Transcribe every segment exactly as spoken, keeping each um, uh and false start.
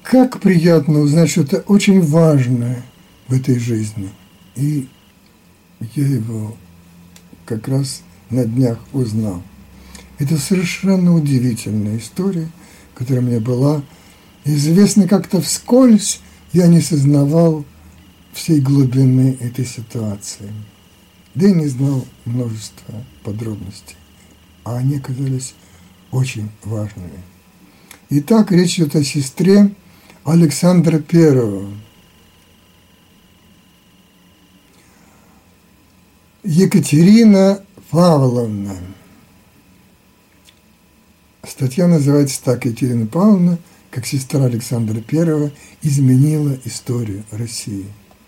Как приятно узнать что-то очень важное в этой жизни. И я его как раз на днях узнал. Это совершенно удивительная история, которая мне была известна как-то вскользь, я не сознавал всей глубины этой ситуации. Да и не знал множества подробностей, а они оказались очень важными. Итак, речь идет о сестре Александра Первого. Екатерина Павловна. Статья называется так: Екатерина Павловна, как сестра Александра Первого, изменила историю России.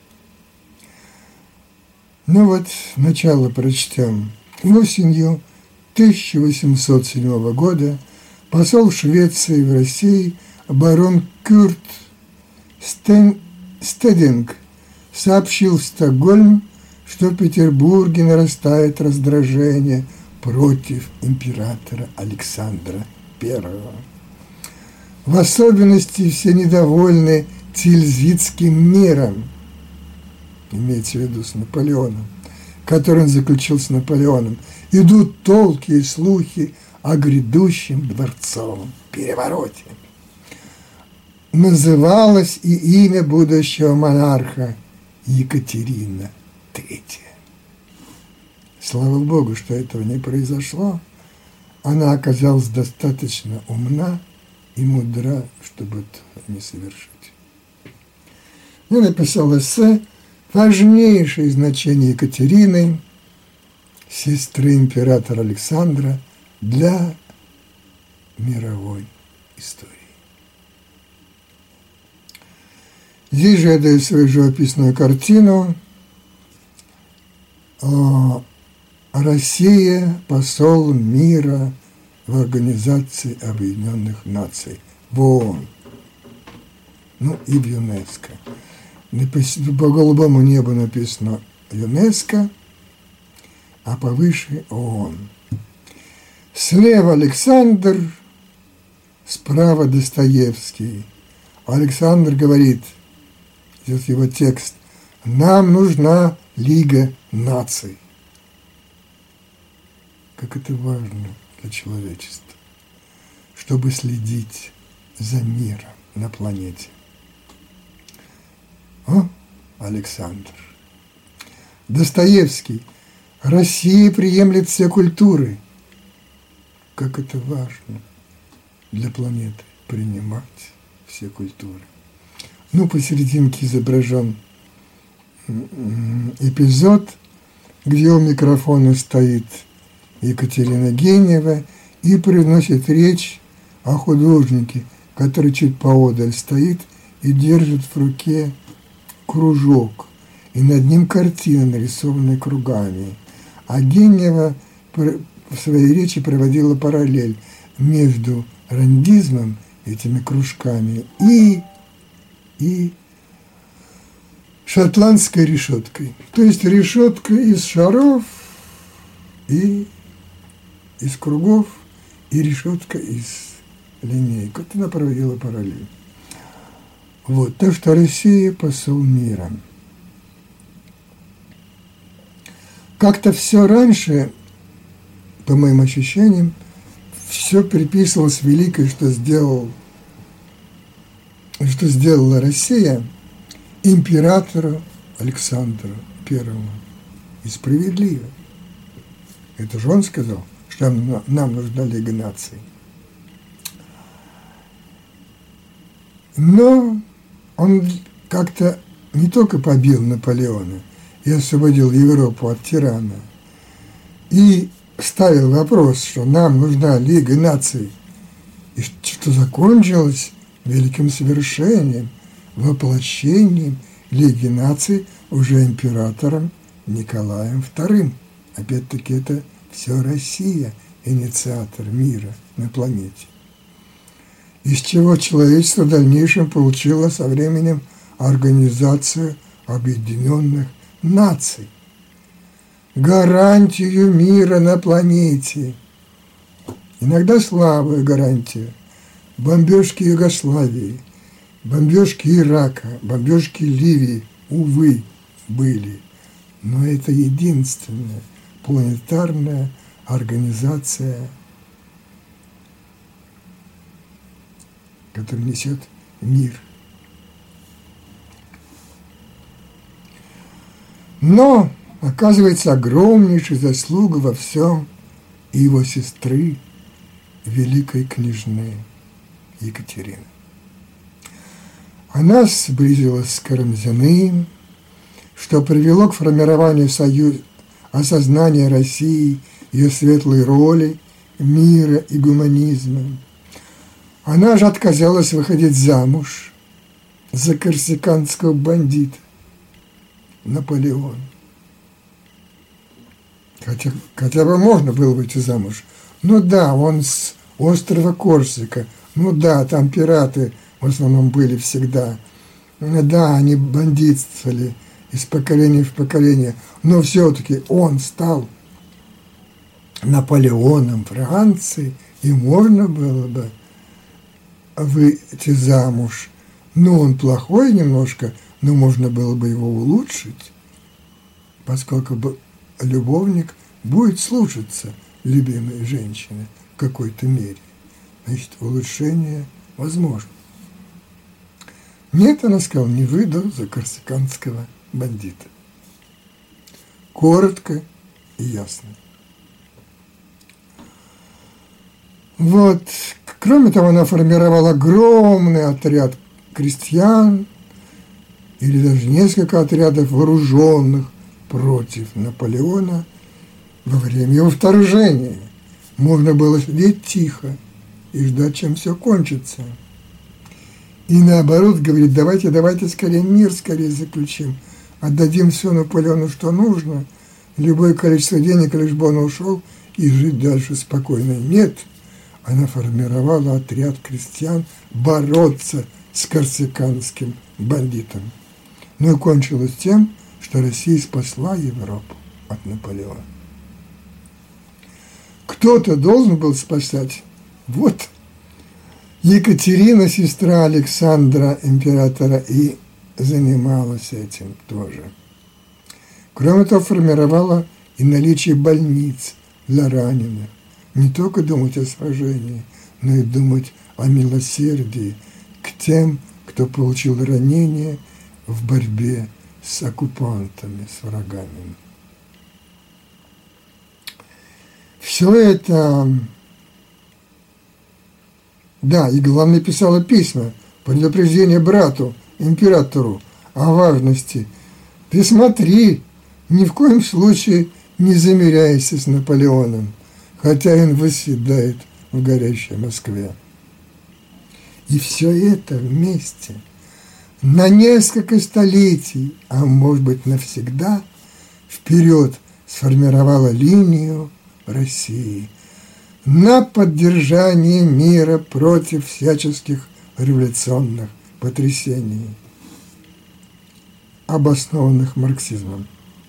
Ну вот, начало прочтем. Осенью тысяча восемьсот седьмого года посол Швеции в России барон Курт Стен... Стединг сообщил в Стокгольм, что в Петербурге нарастает раздражение против императора Александра Первого. В особенности все недовольны Тильзитским миром, имеется в виду с Наполеоном, который он заключил с Наполеоном. Идут толки и слухи о грядущем дворцовом перевороте. Называлось и имя будущего монарха Екатерина Третья. Слава Богу, что этого не произошло. Она оказалась достаточно умна и мудра, чтобы это не совершить. Я написал эссе «Важнейшее значение Екатерины, сестры императора Александра, для мировой истории». Здесь же я даю свою живописную картину. Россия – посол мира в Организации Объединенных Наций, в ООН, ну и в ЮНЕСКО. По голубому небу написано ЮНЕСКО, а повыше ООН. Слева Александр, справа Достоевский. Александр говорит, здесь его текст: «Нам нужна Лига наций». Как это важно для человечества, чтобы следить за миром на планете. О, Александр. Достоевский. Россия приемлет все культуры. Как это важно для планеты принимать все культуры. Ну, посерединке изображен эпизод, где у микрофона стоит Екатерина Генева и произносит речь о художнике, который чуть поодаль стоит и держит в руке кружок, и над ним картина, нарисованная кругами. А Генева в своей речи проводила параллель между рандизмом, этими кружками, и, и шотландской решеткой. То есть решетка из шаров и из кругов, и решетка из линеек. Вот она проводила параллель. Вот, так что Россия – посол мира. Как-то все раньше, по моим ощущениям, все приписывалось великое, что сделал, что сделала Россия императору Александру Первому. И справедливо. Это же он сказал, что нам, нам нужна Лига наций. Но он как-то не только побил Наполеона и освободил Европу от тирана, и ставил вопрос, что нам нужна Лига наций, и что закончилось великим совершением, воплощением Лиги наций уже императором Николаем Вторым. Опять-таки это все Россия, инициатор мира на планете. Из чего человечество в дальнейшем получило со временем Организацию Объединенных Наций. Гарантию мира на планете. Иногда слабая гарантия. Бомбежки Югославии, Бомбежки Ирака, бомбежки Ливии, увы, были. Но это единственная планетарная организация, которая несет мир. Но, оказывается, огромнейшая заслуга во всем и его сестры, великой княжны Екатерины. Она сблизилась с Карамзиным, что привело к формированию союза, осознания России, ее светлой роли, мира и гуманизма. Она же отказалась выходить замуж за корсиканского бандита Наполеона. Хотя, хотя бы можно было выйти замуж. Ну да, он с острова Корсика. Ну да, там пираты в основном были всегда. Да, они бандитствовали из поколения в поколение. Но все-таки он стал Наполеоном Франции, и можно было бы выйти замуж. Ну, он плохой немножко, но можно было бы его улучшить, поскольку любовник будет слушаться любимой женщины в какой-то мере. Значит, улучшение возможно. Нет, она сказала, не выйду за корсиканского бандита. Коротко и ясно. Вот. Кроме того, она формировала огромный отряд крестьян или даже несколько отрядов вооруженных против Наполеона во время его вторжения. Можно было сидеть тихо и ждать, чем все кончится. И наоборот, говорит, давайте, давайте скорее мир скорее заключим, отдадим все Наполеону, что нужно, любое количество денег, лишь бы он ушел, и жить дальше спокойно. Нет, она формировала отряд крестьян бороться с корсиканским бандитом. Ну и кончилось тем, что Россия спасла Европу от Наполеона. Кто-то должен был спасать. Вот Екатерина, сестра Александра, императора, и занималась этим тоже. Кроме того, формировала и наличие больниц для раненых. Не только думать о сражении, но и думать о милосердии к тем, кто получил ранения в борьбе с оккупантами, с врагами. Все это, да, и главное, писала письма, предупреждение брату, императору о важности. Ты смотри, ни в коем случае не замеряйся с Наполеоном, хотя он восседает в горящей Москве. И все это вместе на несколько столетий, а может быть навсегда, вперед сформировала линию России на поддержание мира против всяческих революционных потрясений, обоснованных марксизмом.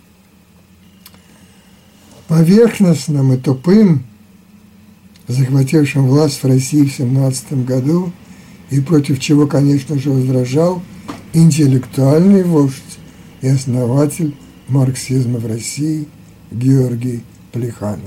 Поверхностным и тупым, захватившим власть в России в семнадцатом году, и против чего, конечно же, возражал интеллектуальный вождь и основатель марксизма в России Георгий Плеханов.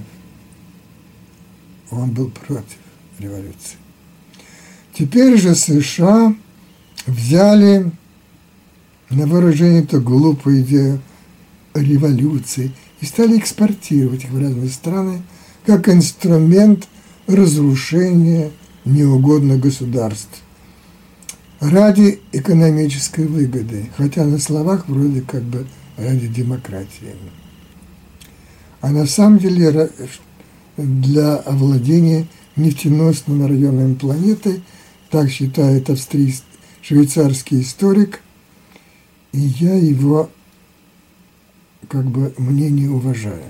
Он был против революции. Теперь же США взяли на вооружение эту глупую идею революции и стали экспортировать их в разные страны как инструмент разрушения неугодных государств ради экономической выгоды, хотя на словах вроде как бы ради демократии. А на самом деле для овладения нефтеносными районами планеты, так считает австрийский, швейцарский историк, и я его как бы мнение уважаю.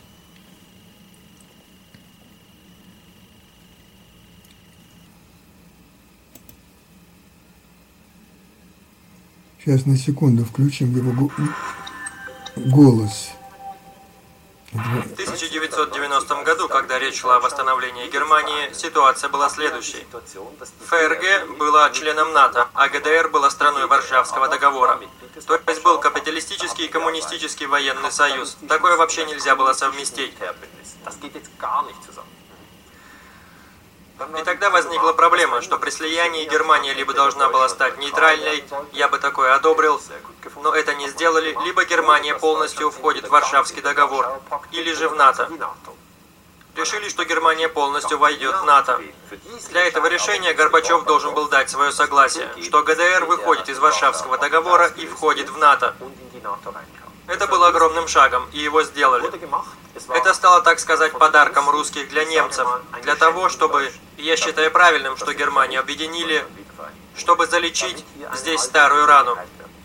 Сейчас на секунду включим его голос. тысяча тысяча девятьсот девяностом году, когда речь шла о восстановлении Германии, ситуация была следующей. ФРГ была членом НАТО, а ГДР была страной Варшавского договора. То есть был капиталистический и коммунистический военный союз. Такое вообще нельзя было совместить. И тогда возникла проблема, что при слиянии Германия либо должна была стать нейтральной, я бы такое одобрил, но это не сделали, либо Германия полностью входит в Варшавский договор, или же в НАТО. Решили, что Германия полностью войдет в НАТО. Для этого решения Горбачев должен был дать свое согласие, что ГДР выходит из Варшавского договора и входит в НАТО. Это было огромным шагом, и его сделали. Это стало, так сказать, подарком русских для немцев, для того, чтобы, я считаю правильным, что Германию объединили, чтобы залечить здесь старую рану.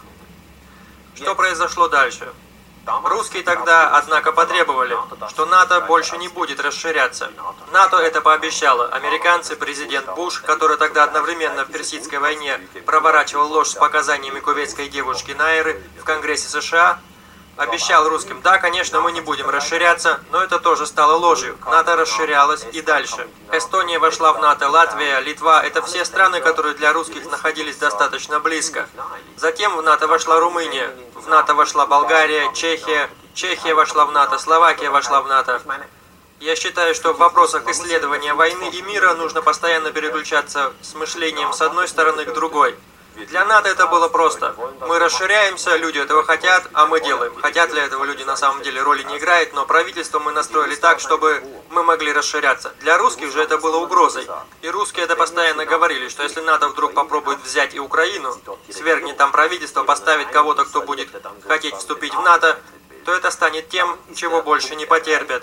Что произошло дальше? Русские тогда, однако, потребовали, что НАТО больше не будет расширяться. НАТО это пообещало. Американцы, президент Буш, который тогда одновременно в Персидской войне проворачивал ложь с показаниями кувейтской девушки Найры в Конгрессе США, обещал русским: да, конечно, мы не будем расширяться, но это тоже стало ложью. НАТО расширялось и дальше. Эстония вошла в НАТО, Латвия, Литва – это все страны, которые для русских находились достаточно близко. Затем в НАТО вошла Румыния, в НАТО вошла Болгария, Чехия, Чехия вошла в НАТО, Словакия вошла в НАТО. Я считаю, что в вопросах исследования войны и мира нужно постоянно переключаться с мышлением с одной стороны к другой. Для НАТО это было просто. Мы расширяемся, люди этого хотят, а мы делаем. Хотят ли этого люди на самом деле роли не играет, но правительство мы настроили так, чтобы мы могли расширяться. Для русских же это было угрозой. И русские это постоянно говорили, что если НАТО вдруг попробует взять и Украину, свергнет там правительство, поставит кого-то, кто будет хотеть вступить в НАТО, то это станет тем, чего больше не потерпят.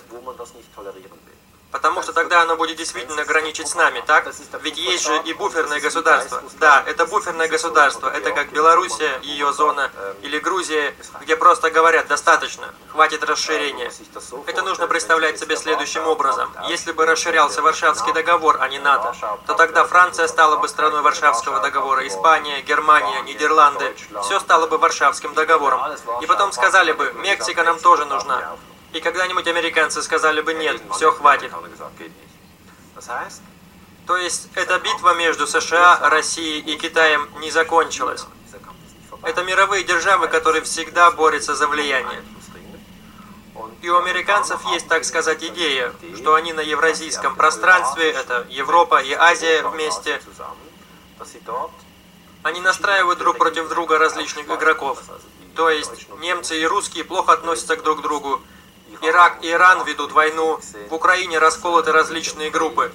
Потому что тогда оно будет действительно граничить с нами, так? Ведь есть же и буферное государство. Да, это буферное государство. Это как Белоруссия, ее зона, или Грузия, где просто говорят: достаточно, хватит расширения. Это нужно представлять себе следующим образом. Если бы расширялся Варшавский договор, а не НАТО, то тогда Франция стала бы страной Варшавского договора, Испания, Германия, Нидерланды. Все стало бы Варшавским договором. И потом сказали бы: Мексика нам тоже нужна. И когда-нибудь американцы сказали бы: нет, все, хватит. То есть эта битва между США, Россией и Китаем не закончилась. Это мировые державы, которые всегда борются за влияние. И у американцев есть, так сказать, идея, что они на евразийском пространстве, это Европа и Азия вместе, они настраивают друг против друга различных игроков. То есть немцы и русские плохо относятся к друг другу. Ирак и Иран ведут войну, в Украине расколоты различные группы.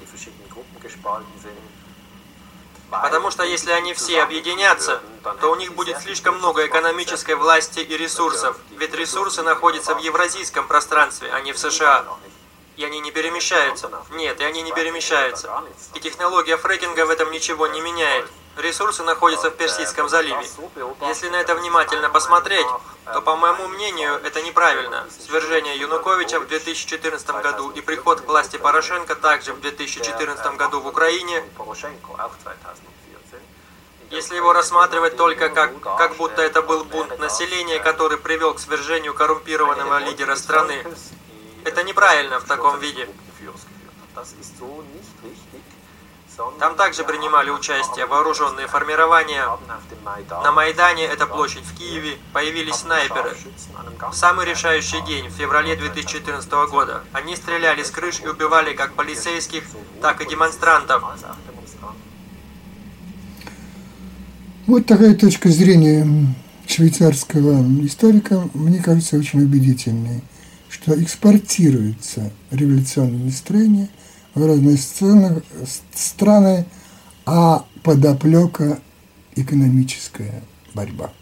Потому что если они все объединятся, то у них будет слишком много экономической власти и ресурсов. Ведь ресурсы находятся в евразийском пространстве, а не в США. И они не перемещаются. Нет, и они не перемещаются. И технология фрекинга в этом ничего не меняет. Ресурсы находятся в Персидском заливе. Если на это внимательно посмотреть, то, по моему мнению, это неправильно. Свержение Януковича в две тысячи четырнадцатом году и приход к власти Порошенко также в две тысячи четырнадцатом году в Украине, если его рассматривать только как, как будто это был бунт населения, который привел к свержению коррумпированного лидера страны, это неправильно в таком виде. Там также принимали участие вооруженные формирования. На Майдане, это площадь в Киеве, появились снайперы. В самый решающий день, в феврале две тысячи четырнадцатого года, они стреляли с крыш и убивали как полицейских, так и демонстрантов. Вот такая точка зрения швейцарского историка, мне кажется, очень убедительной, что экспортируется революционное настроение в разные страны, страны, а подоплека экономическая борьба.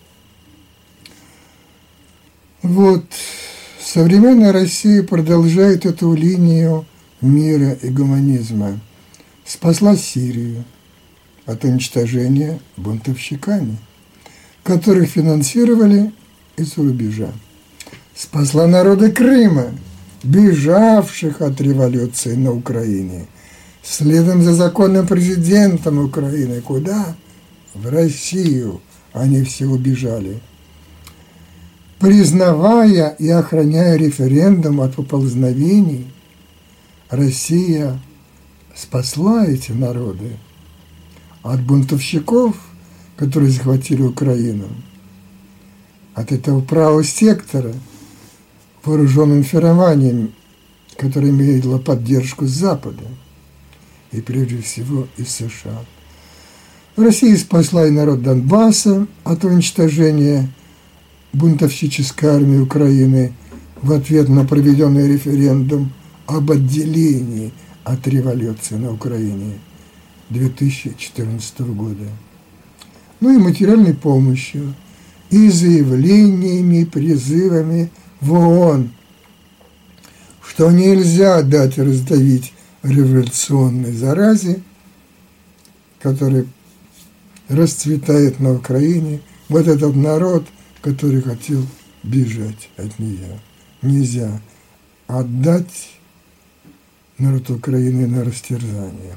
Вот современная Россия продолжает эту линию мира и гуманизма. Спасла Сирию от уничтожения бунтовщиками, которых финансировали из-за рубежа. Спасла народы Крыма, бежавших от революции на Украине, следом за законным президентом Украины. Куда? В Россию. Они все убежали. Признавая и охраняя референдум от поползновений, Россия спасла эти народы от бунтовщиков, которые захватили Украину, от этого правого сектора, вооруженным формированием, которое имело поддержку с Запада и прежде всего из США. Россия спасла и народ Донбасса от уничтожения бунтовщической армии Украины в ответ на проведенный референдум об отделении от революции на Украине две тысячи четырнадцатого года. Ну и материальной помощью, и заявлениями, призывами в ООН, что нельзя дать раздавить революционной заразе, которая расцветает на Украине, вот этот народ, который хотел бежать от нее. Нельзя отдать народ Украины на растерзание.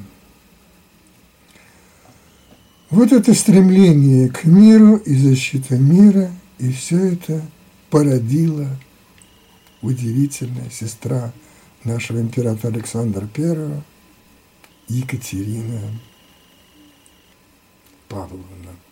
Вот это стремление к миру и защита мира, и все это породила удивительная сестра нашего императора Александра Первого, Екатерина Павловна.